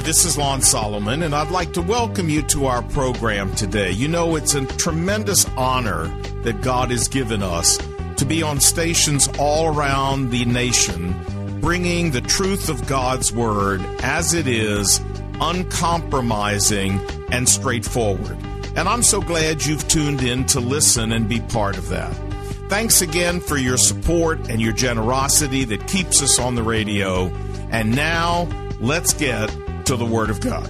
this is Lon Solomon, and I'd like to welcome you to our program today. You know, it's a tremendous honor that God has given us to be on stations all around the nation, bringing the truth of God's Word as it is, uncompromising and straightforward. And I'm so glad you've tuned in to listen and be part of that. Thanks again for your support and your generosity that keeps us on the radio. And now, let's get to the Word of God.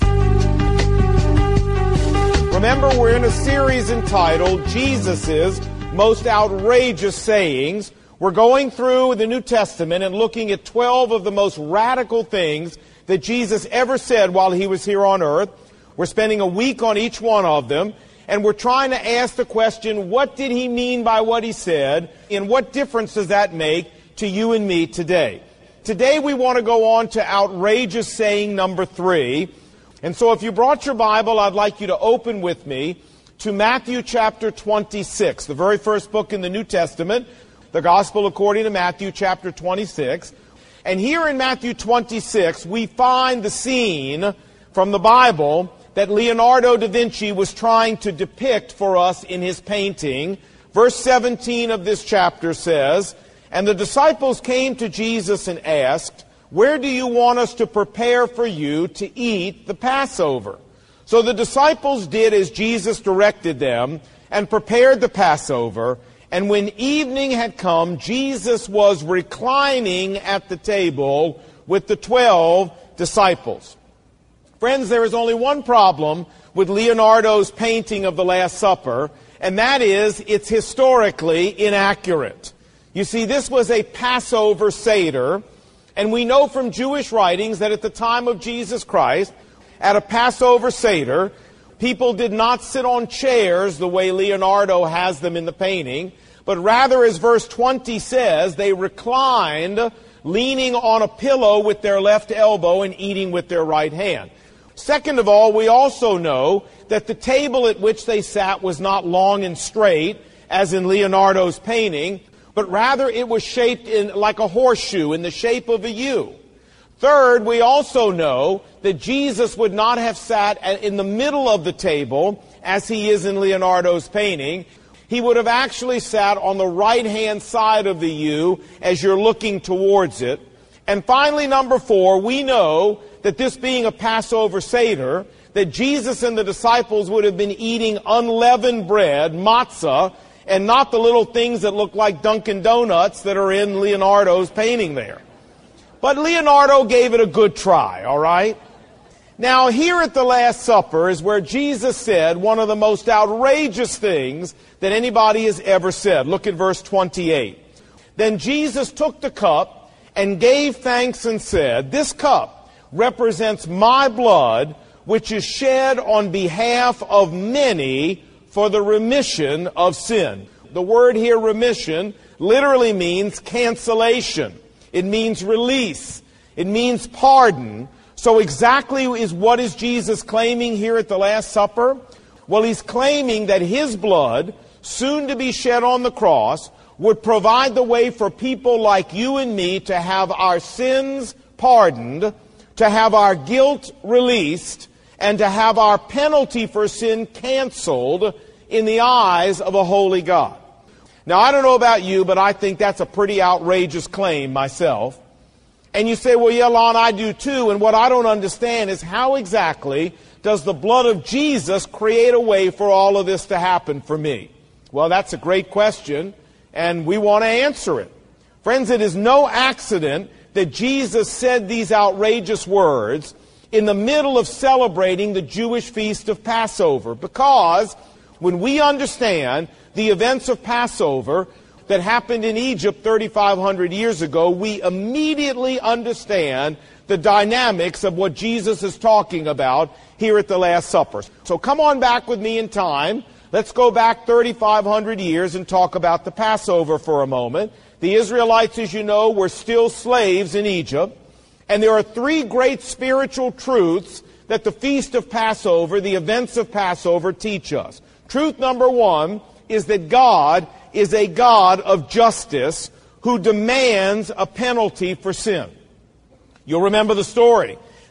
Remember, we're in a series entitled Jesus' Most Outrageous Sayings. We're going through the New Testament and looking at 12 of the most radical things that Jesus ever said while he was here on earth. We're spending a week on each one of them, and we're trying to ask the question, what did he mean by what he said, and what difference does that make to you and me today? Today we want to go on to outrageous saying number 3. And so if you brought your Bible, I'd like you to open with me to Matthew chapter 26, the very first book in the New Testament, the Gospel according to Matthew chapter 26. And here in Matthew 26, we find the scene from the Bible that Leonardo da Vinci was trying to depict for us in his painting. Verse 17 of this chapter says, "And the disciples came to Jesus and asked, 'Where do you want us to prepare for you to eat the Passover?' So the disciples did as Jesus directed them and prepared the Passover. And when evening had come, Jesus was reclining at the table with the 12 disciples." Friends, there is only one problem with Leonardo's painting of the Last Supper, and that is it's historically inaccurate. You see, this was a Passover Seder, and we know from Jewish writings that at the time of Jesus Christ, at a Passover Seder, people did not sit on chairs the way Leonardo has them in the painting, but rather, as verse 20 says, they reclined, leaning on a pillow with their left elbow and eating with their right hand. Second of all, we also know that the table at which they sat was not long and straight, as in Leonardo's painting, but rather it was shaped like a horseshoe, in the shape of a U. Third, we also know that Jesus would not have sat in the middle of the table, as he is in Leonardo's painting. He would have actually sat on the right-hand side of the U as you're looking towards it. And finally, number 4, we know that this being a Passover Seder, that Jesus and the disciples would have been eating unleavened bread, matzah, and not the little things that look like Dunkin' Donuts that are in Leonardo's painting there. But Leonardo gave it a good try, all right? Now, here at the Last Supper is where Jesus said one of the most outrageous things that anybody has ever said. Look at verse 28. "Then Jesus took the cup and gave thanks and said, 'This cup represents my blood, which is shed on behalf of many for the remission of sin.'" The word here, remission, literally means cancellation. It means release. It means pardon. So exactly what is Jesus claiming here at the Last Supper? Well, he's claiming that his blood, soon to be shed on the cross, would provide the way for people like you and me to have our sins pardoned, to have our guilt released, and to have our penalty for sin canceled in the eyes of a holy God. Now, I don't know about you, but I think that's a pretty outrageous claim myself. And you say, well, yeah, Lon, I do too. And what I don't understand is how exactly does the blood of Jesus create a way for all of this to happen for me? Well, that's a great question, and we want to answer it. Friends, it is no accident that Jesus said these outrageous words in the middle of celebrating the Jewish feast of Passover, because when we understand the events of Passover that happened in Egypt 3,500 years ago, we immediately understand the dynamics of what Jesus is talking about here at the Last Supper. So come on back with me in time. Let's go back 3,500 years and talk about the Passover for a moment. The Israelites, as you know, were still slaves in Egypt. And there are 3 great spiritual truths that the Feast of Passover, the events of Passover, teach us. Truth number 1 is that God is a God of justice who demands a penalty for sin. You'll remember the story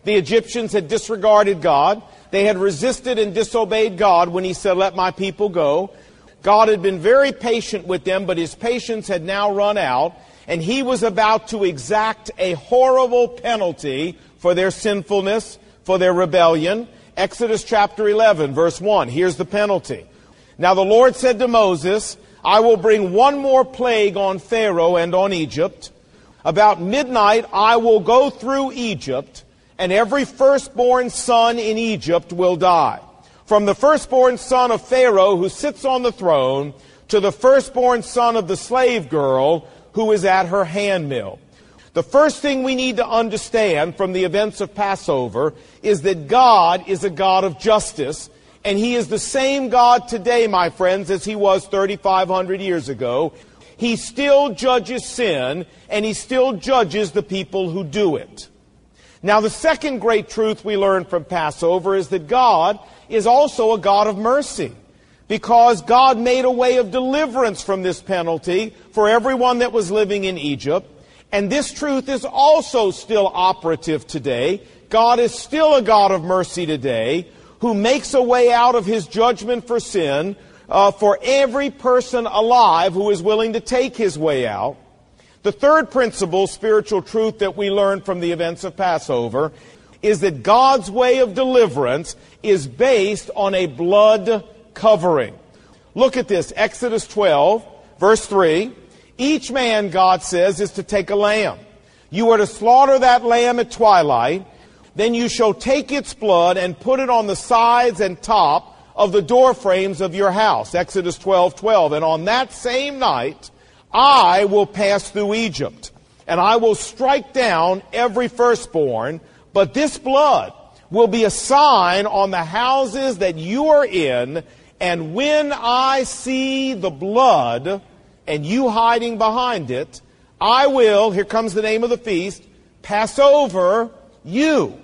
The Egyptians had disregarded God. They had resisted and disobeyed God when He said, "Let my people go." God had been very patient with them, but His patience had now run out, and He was about to exact a horrible penalty for their sinfulness, for their rebellion. Exodus chapter 11, verse 1. Here's the penalty. "Now the Lord said to Moses, I will bring one more plague on Pharaoh and on Egypt. About midnight I will go through Egypt, and every firstborn son in Egypt will die. From the firstborn son of Pharaoh who sits on the throne to the firstborn son of the slave girl who is at her handmill." The first thing we need to understand from the events of Passover is that God is a God of justice, and He is the same God today, my friends, as He was 3,500 years ago. He still judges sin, and He still judges the people who do it. Now, the second great truth we learn from Passover is that God is also a God of mercy, because God made a way of deliverance from this penalty for everyone that was living in Egypt. And this truth is also still operative today. God is still a God of mercy today, who makes a way out of His judgment for sin for every person alive who is willing to take His way out. The third principle, spiritual truth that we learn from the events of Passover, is that God's way of deliverance is based on a blood covering. Look at this, Exodus 12, verse 3. "Each man," God says, "is to take a lamb. You are to slaughter that lamb at twilight. Then you shall take its blood and put it on the sides and top of the door frames of your house." Exodus 12:12. "And on that same night I will pass through Egypt, and I will strike down every firstborn, but this blood will be a sign on the houses that you are in, and when I see the blood and you hiding behind it, I will," here comes the name of the feast, "pass over you.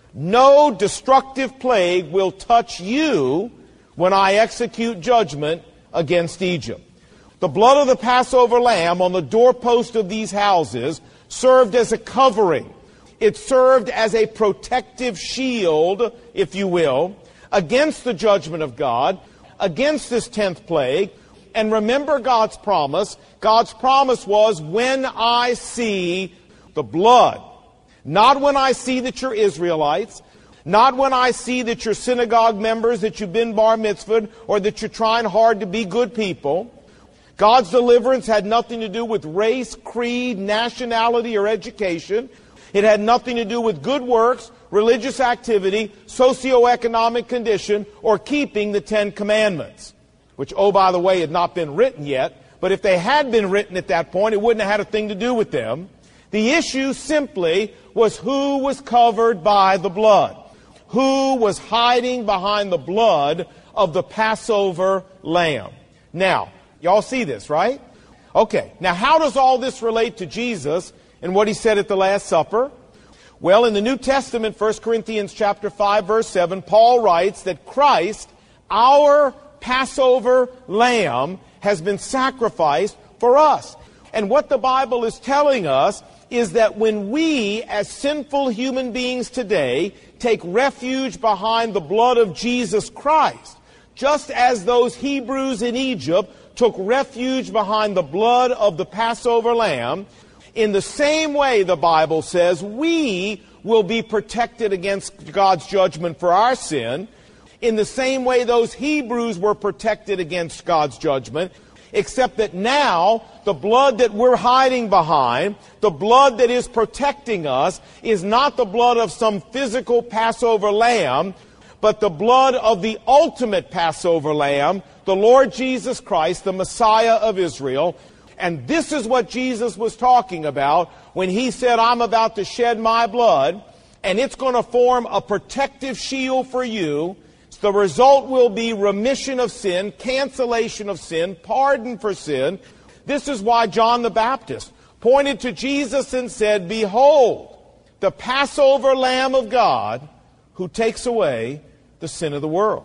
No destructive plague will touch you when I execute judgment against Egypt." The blood of the Passover lamb on the doorpost of these houses served as a covering. It served as a protective shield, if you will, against the judgment of God, against this 10th plague. And remember God's promise. God's promise was, "When I see the blood," not when I see that you're Israelites, not when I see that you're synagogue members, that you've been bar mitzvahed, or that you're trying hard to be good people. God's deliverance had nothing to do with race, creed, nationality, or education. It had nothing to do with good works, religious activity, socioeconomic condition, or keeping the 10 Commandments. Which, oh, by the way, had not been written yet. But if they had been written at that point, it wouldn't have had a thing to do with them. The issue simply was who was covered by the blood. Who was hiding behind the blood of the Passover lamb. Now, y'all see this, right? Okay, now how does all this relate to Jesus and what He said at the Last Supper? Well, in the New Testament, 1 Corinthians chapter 5, verse 7, Paul writes that Christ, our Passover lamb, has been sacrificed for us. And what the Bible is telling us is that when we, as sinful human beings today, take refuge behind the blood of Jesus Christ, just as those Hebrews in Egypt took refuge behind the blood of the Passover lamb, in the same way, the Bible says, we will be protected against God's judgment for our sin. In the same way those Hebrews were protected against God's judgment, except that now the blood that we're hiding behind, the blood that is protecting us, is not the blood of some physical Passover lamb, but the blood of the ultimate Passover lamb, the Lord Jesus Christ, the Messiah of Israel. And this is what Jesus was talking about when He said, "I'm about to shed my blood, and it's going to form a protective shield for you. The result will be remission of sin, cancellation of sin, pardon for sin." This is why John the Baptist pointed to Jesus and said, "Behold, the Passover Lamb of God who takes away the sin of the world."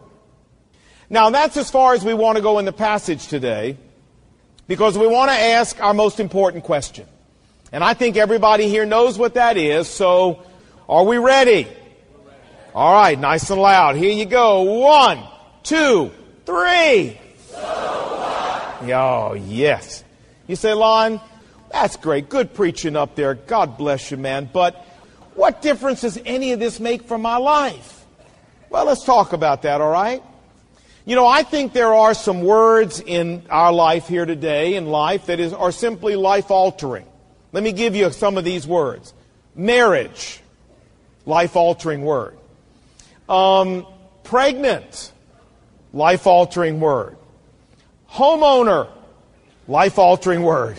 Now, that's as far as we want to go in the passage today, because we want to ask our most important question. And I think everybody here knows what that is, so are we ready? All right, nice and loud. Here you go. 1, 2, 3. So what? Oh, yes. You say, Lon, that's great. Good preaching up there. God bless you, man. But what difference does any of this make for my life? Well, let's talk about that, all right? You know, I think there are some words in our life here today, in life, that are simply life-altering. Let me give you some of these words. Marriage, life-altering word. Pregnant, life-altering word. Homeowner, life-altering word.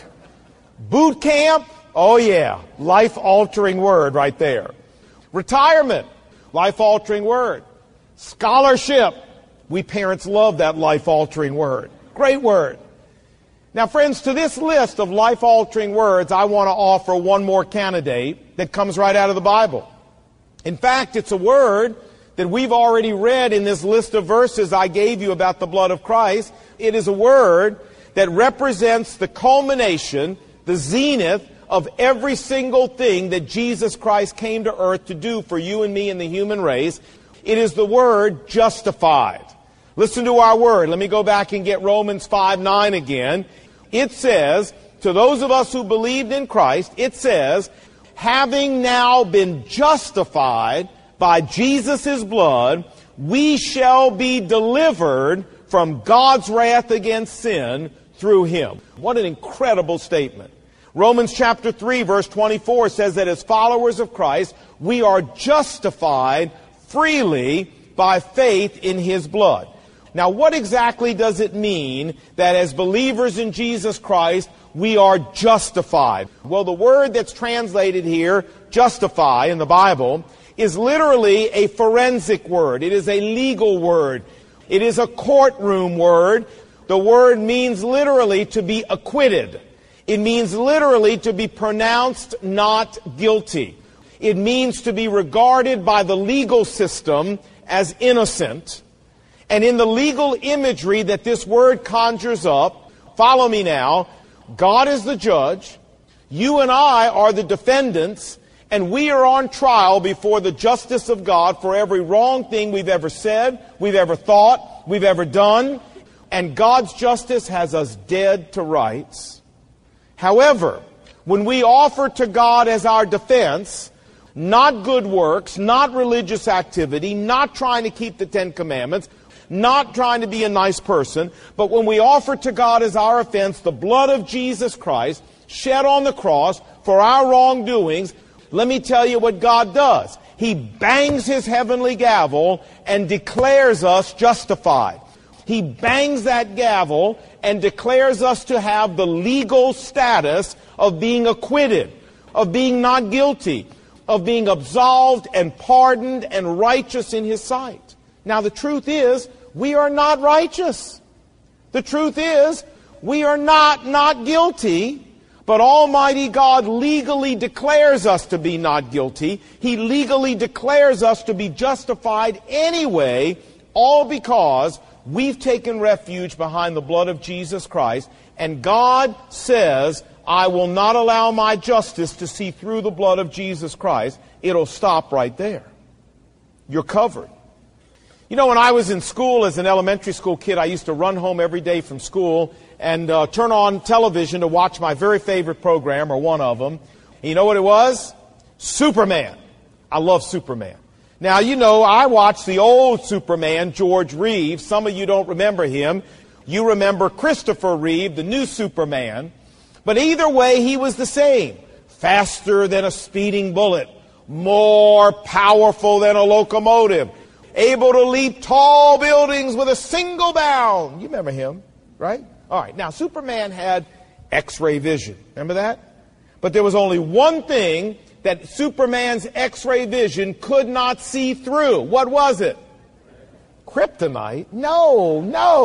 Boot camp, oh yeah, life-altering word right there. Retirement, life-altering word. Scholarship, we parents love that life-altering word. Great word. Now, friends, to this list of life-altering words, I want to offer one more candidate that comes right out of the Bible. In fact, it's a word that we've already read in this list of verses I gave you about the blood of Christ. It is a word that represents the culmination, the zenith of every single thing that Jesus Christ came to earth to do for you and me and the human race. It is the word justified. Listen to our word. Let me go back and get Romans 5:9 again. It says, to those of us who believed in Christ, it says, having now been justified by Jesus' blood, we shall be delivered from God's wrath against sin through Him. What an incredible statement. Romans chapter 3 verse 24 says that as followers of Christ, we are justified freely by faith in His blood. Now, what exactly does it mean that as believers in Jesus Christ, we are justified? Well, the word that's translated here, justify, in the Bible, is literally a forensic word. It is a legal word. It is a courtroom word. The word means literally to be acquitted. It means literally to be pronounced not guilty. It means to be regarded by the legal system as innocent. And in the legal imagery that this word conjures up, follow me now, God is the judge, you and I are the defendants, and we are on trial before the justice of God for every wrong thing we've ever said, we've ever thought, we've ever done, and God's justice has us dead to rights. However, when we offer to God as our defense, not good works, not religious activity, not trying to keep the Ten Commandments, not trying to be a nice person, but when we offer to God as our offense the blood of Jesus Christ shed on the cross for our wrongdoings, let me tell you what God does. He bangs His heavenly gavel and declares us justified. He bangs that gavel and declares us to have the legal status of being acquitted, of being not guilty, of being absolved and pardoned and righteous in His sight. Now, the truth is, we are not righteous. The truth is, we are not guilty, but Almighty God legally declares us to be not guilty. He legally declares us to be justified anyway, all because we've taken refuge behind the blood of Jesus Christ, and God says, I will not allow my justice to see through the blood of Jesus Christ. It'll stop right there. You're covered. You know, when I was in school as an elementary school kid, I used to run home every day from school and turn on television to watch my very favorite program, or one of them. And you know what it was? Superman. I love Superman. Now, you know, I watched the old Superman, George Reeves. Some of you don't remember him. You remember Christopher Reeve, the new Superman. But either way, he was the same. Faster than a speeding bullet. More powerful than a locomotive. Able to leap tall buildings with a single bound. You remember him, right? All right. Now, Superman had X-ray vision. Remember that? But there was only one thing that Superman's X-ray vision could not see through. What was it? Kryptonite? No.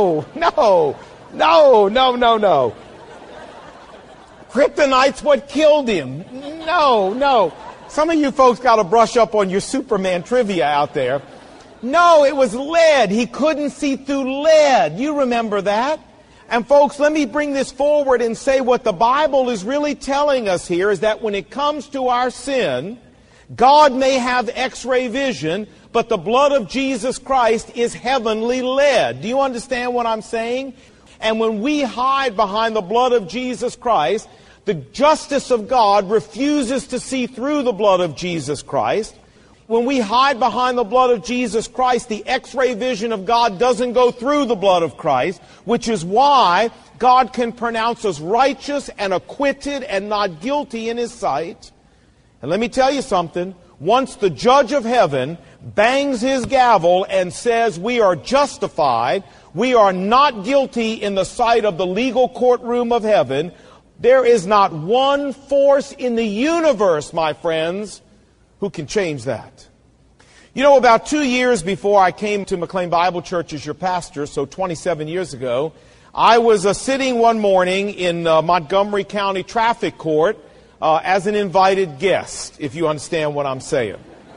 Kryptonite's what killed him. No. Some of you folks got to brush up on your Superman trivia out there. No, it was lead. He couldn't see through lead. You remember that? And folks, let me bring this forward and say what the Bible is really telling us here is that when it comes to our sin, God may have X-ray vision, but the blood of Jesus Christ is heavenly led. Do you understand what I'm saying? And when we hide behind the blood of Jesus Christ, the justice of God refuses to see through the blood of Jesus Christ. When we hide behind the blood of Jesus Christ, the X-ray vision of God doesn't go through the blood of Christ, which is why God can pronounce us righteous and acquitted and not guilty in His sight. And let me tell you something. Once the judge of heaven bangs his gavel and says we are justified, we are not guilty in the sight of the legal courtroom of heaven, there is not one force in the universe, my friends, who can change that. You know, about 2 years before I came to McLean Bible Church as your pastor, so 27 years ago, I was sitting one morning in Montgomery County Traffic Court as an invited guest, if you understand what I'm saying.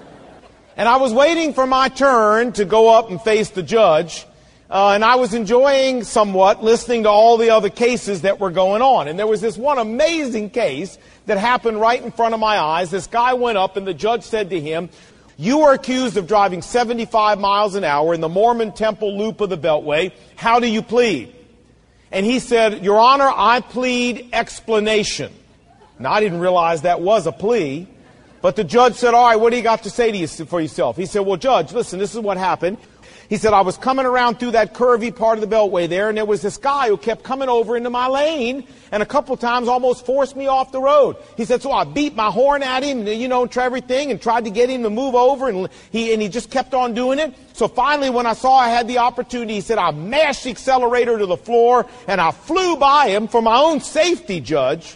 And I was waiting for my turn to go up and face the judge, and I was enjoying somewhat listening to all the other cases that were going on. And there was this one amazing case that happened right in front of my eyes. This guy went up and the judge said to him, "You are accused of driving 75 miles an hour in the Mormon Temple loop of the Beltway. How do you plead?" And he said, "Your Honor, I plead explanation." Now, I didn't realize that was a plea. But the judge said, "All right, what do you got to say to you for yourself?" He said, "Well, Judge, listen, this is what happened." He said, "I was coming around through that curvy part of the Beltway there, and there was this guy who kept coming over into my lane, and a couple times almost forced me off the road." He said, "So I beat my horn at him, you know, and everything, and tried to get him to move over, and he just kept on doing it. So finally, when I saw I had the opportunity," he said, "I mashed the accelerator to the floor, and I flew by him for my own safety, Judge.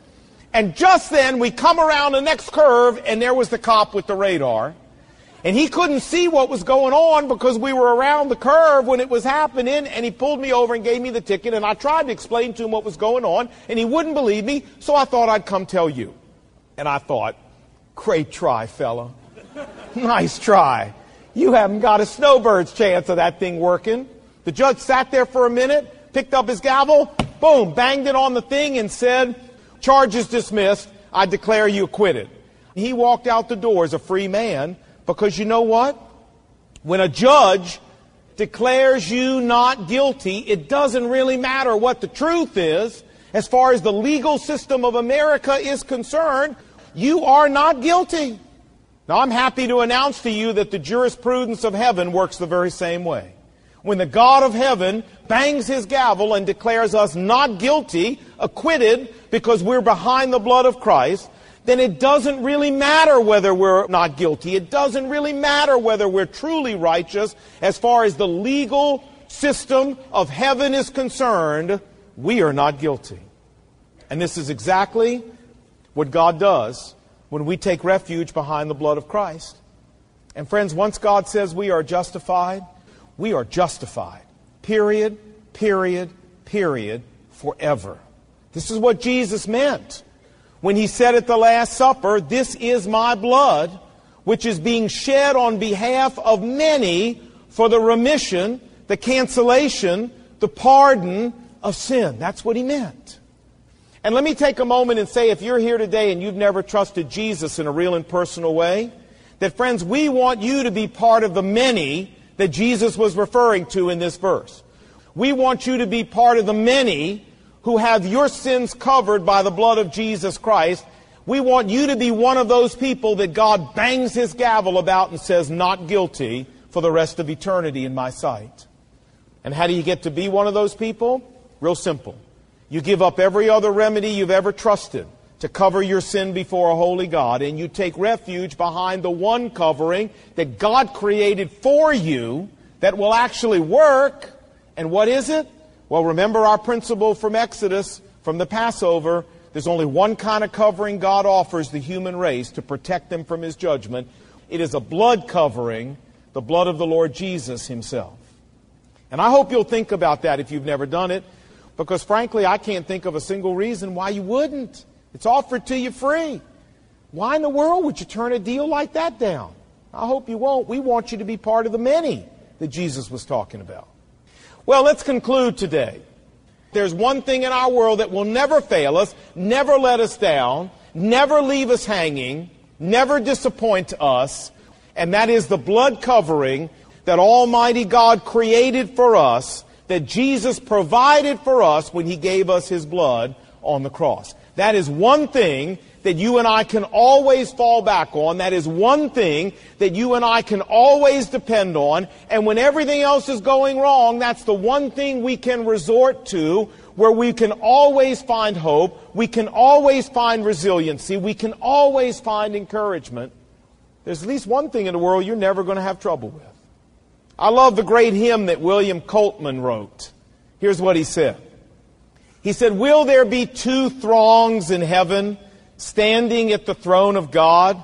And just then, we come around the next curve, and there was the cop with the radar. And he couldn't see what was going on because we were around the curve when it was happening, and he pulled me over and gave me the ticket, and I tried to explain to him what was going on, and he wouldn't believe me, so I thought I'd come tell you." And I thought, great try, fella. Nice try. You haven't got a snowbird's chance of that thing working. The judge sat there for a minute, picked up his gavel, boom, banged it on the thing and said, "Charges dismissed. I declare you acquitted." He walked out the door as a free man because you know what? When a judge declares you not guilty, it doesn't really matter what the truth is. As far as the legal system of America is concerned, you are not guilty. Now, I'm happy to announce to you that the jurisprudence of heaven works the very same way. When the God of heaven bangs His gavel and declares us not guilty, acquitted, because we're behind the blood of Christ, then it doesn't really matter whether we're not guilty. It doesn't really matter whether we're truly righteous. As far as the legal system of heaven is concerned, we are not guilty. And this is exactly what God does when we take refuge behind the blood of Christ. And friends, once God says we are justified, we are justified. Period, period, period, forever. This is what Jesus meant when He said at the Last Supper, "This is my blood, which is being shed on behalf of many for the remission, the cancellation, the pardon of sin." That's what He meant. And let me take a moment and say, if you're here today and you've never trusted Jesus in a real and personal way, that, friends, we want you to be part of the many that Jesus was referring to in this verse. We want you to be part of the many who have your sins covered by the blood of Jesus Christ. We want you to be one of those people that God bangs His gavel about and says, "Not guilty for the rest of eternity in my sight." And how do you get to be one of those people? Real simple. You give up every other remedy you've ever trusted to cover your sin before a holy God, and you take refuge behind the one covering that God created for you that will actually work. And what is it? Well, remember our principle from Exodus, from the Passover. There's only one kind of covering God offers the human race to protect them from His judgment. It is a blood covering, the blood of the Lord Jesus Himself. And I hope you'll think about that if you've never done it, because frankly, I can't think of a single reason why you wouldn't. It's offered to you free. Why in the world would you turn a deal like that down? I hope you won't. We want you to be part of the many that Jesus was talking about. Well, let's conclude today. There's one thing in our world that will never fail us, never let us down, never leave us hanging, never disappoint us, And that is the blood covering that Almighty God created for us, that Jesus provided for us when He gave us His blood on the cross. That is one thing that you and I can always fall back on. That is one thing that you and I can always depend on. And when everything else is going wrong, that's the one thing we can resort to, where we can always find hope, we can always find resiliency, we can always find encouragement. There's at least one thing in the world you're never going to have trouble with. I love the great hymn that William Coltman wrote. Here's what he said. He said, "Will there be two throngs in heaven standing at the throne of God,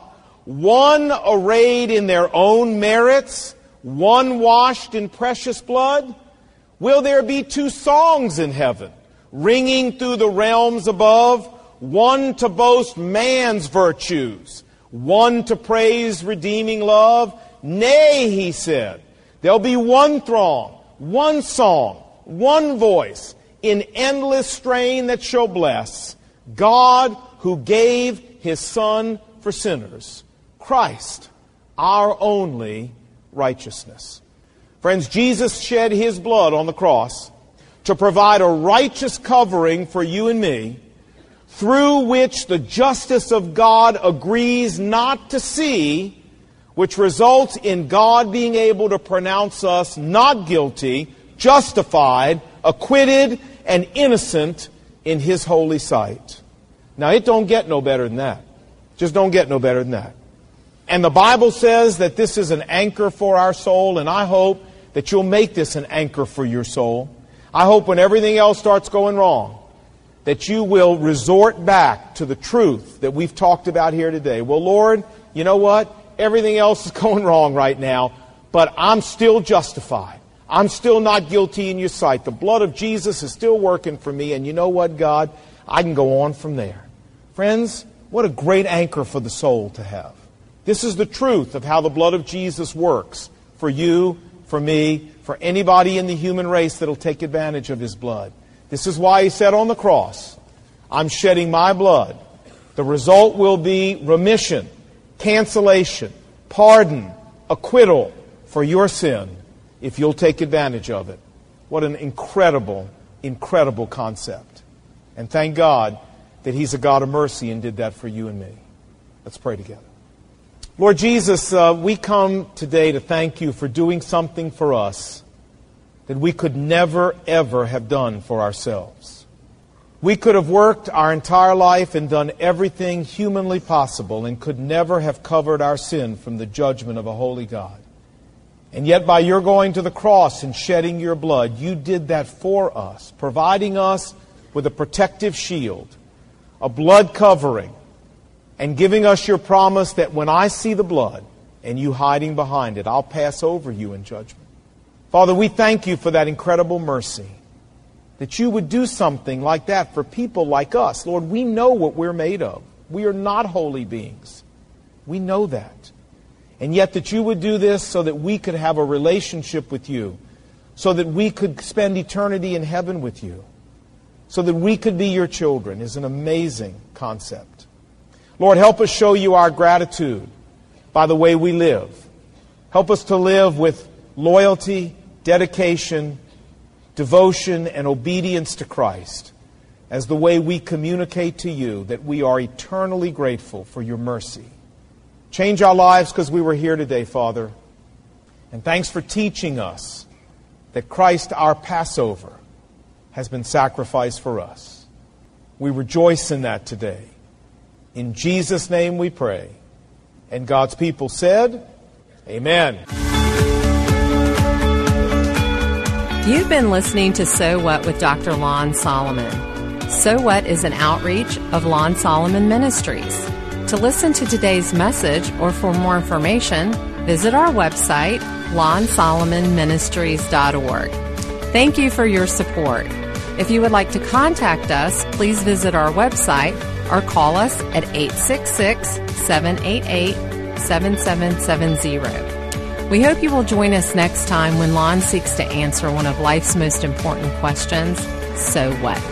one arrayed in their own merits, one washed in precious blood? Will there be two songs in heaven, ringing through the realms above, one to boast man's virtues, one to praise redeeming love? Nay," he said, "there'll be one throng, one song, one voice, in endless strain that shall bless God who gave His Son for sinners, Christ, our only righteousness." Friends, Jesus shed His blood on the cross to provide a righteous covering for you and me, through which the justice of God agrees not to see, which results in God being able to pronounce us not guilty, justified, acquitted, and innocent in His holy sight. Now, it don't get no better than that. Just don't get no better than that. And the Bible says that this is an anchor for our soul, and I hope that you'll make this an anchor for your soul. I hope when everything else starts going wrong, that you will resort back to the truth that we've talked about here today. Well, Lord, you know what? Everything else is going wrong right now, but I'm still justified. I'm still not guilty in your sight. The blood of Jesus is still working for me, and you know what, God? I can go on from there. Friends, what a great anchor for the soul to have. This is the truth of how the blood of Jesus works for you, for me, for anybody in the human race that will take advantage of His blood. This is why He said on the cross, "I'm shedding my blood." The result will be remission, cancellation, pardon, acquittal for your sin if you'll take advantage of it. What an incredible, incredible concept. And thank God that He's a God of mercy and did that for you and me. Let's pray together. Lord Jesus, we come today to thank You for doing something for us that we could never, ever have done for ourselves. We could have worked our entire life and done everything humanly possible and could never have covered our sin from the judgment of a holy God. And yet by Your going to the cross and shedding Your blood, You did that for us, providing us with a protective shield, a blood covering, and giving us Your promise that when I see the blood and You hiding behind it, I'll pass over you in judgment. Father, we thank You for that incredible mercy, that You would do something like that for people like us. Lord, we know what we're made of. We are not holy beings. We know that. And yet that You would do this so that we could have a relationship with You, so that we could spend eternity in heaven with You, so that we could be Your children is an amazing concept. Lord, help us show You our gratitude by the way we live. Help us to live with loyalty, dedication, devotion, and obedience to Christ as the way we communicate to You that we are eternally grateful for Your mercy. Change our lives because we were here today, Father. And thanks for teaching us that Christ, our Passover, has been sacrificed for us. We rejoice in that today. In Jesus' name we pray. And God's people said, Amen. You've been listening to So What with Dr. Lon Solomon. So What is an outreach of Lon Solomon Ministries. To listen to today's message or for more information, visit our website, lonsolomonministries.org. Thank you for your support. If you would like to contact us, please visit our website or call us at 866-788-7770. We hope you will join us next time when Lon seeks to answer one of life's most important questions, so what?